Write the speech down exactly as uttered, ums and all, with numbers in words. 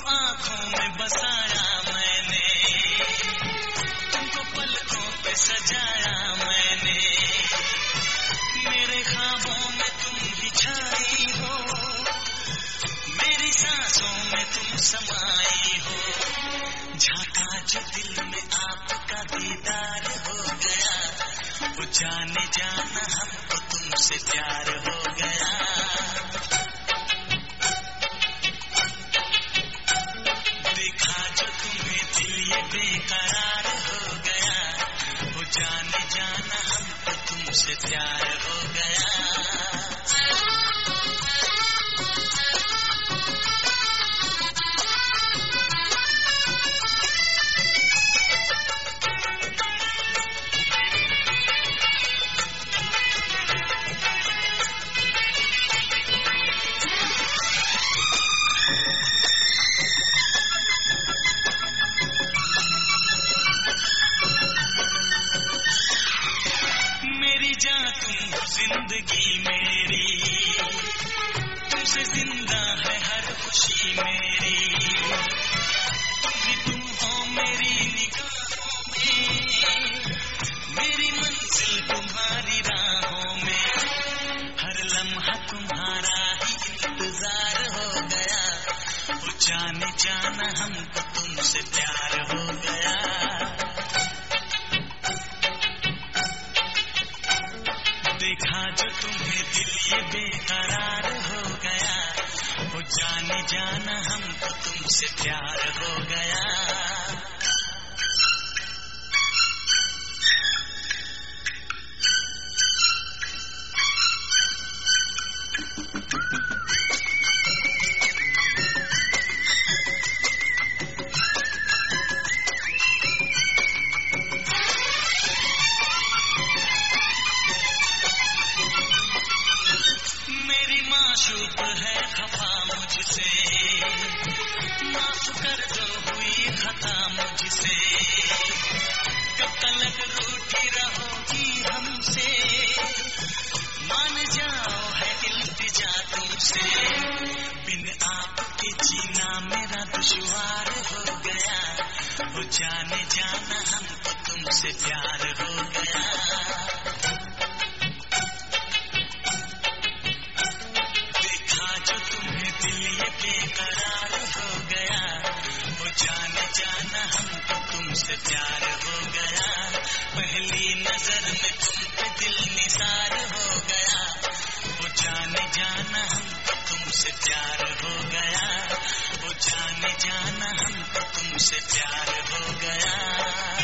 आंखों में बसाया मैंने, तुमको पलकों पे सजाया मैंने, मेरे ख्वाबों में तुम ही छाई हो, मेरी सांसों में तुम समाई हो, झांका जो दिल में आपका दीदार हो गया, वो जाने जाना हमको तुमसे प्यार हो गया। देखा जो तुम्हें दिल ये बेकरार हो गया, वो जाने जाना हमको तुमसे प्यार हो गया। जिंदगी मेरी तुमसे जिंदा है हर खुशी मेरी, तुम ही तुम हो मेरी निगाहों में, मेरी मंजिल तुम्हारी राहों में, हर लम्हा तुम्हारा ही इंतजार हो गया, वो जाने जाना हमको तुमसे प्यार हो गया। देखा जो तुम्हें दिल ये बेकरार हो गया, वो जाने जाना हमको तुमसे प्यार हो गया। माशूक है खफा मुझसे, माफ कर दो हुई खता मुझसे, कब तक रूठी रहोगी हमसे, मान जाओ है इल्तिजा तुमसे, बिन आपके जीना मेरा दुश्वार हो गया, वो जाने जाना हमको तुमसे प्यार हो गया। बेकरार हो गया, वो जाने जाना हमको तुमसे प्यार हो गया, पहली नजर में तुम पे दिल निसार हो गया, वो जाने जाना हमको तुमसे प्यार हो गया, वो जाने जाना हमको तुमसे प्यार हो गया।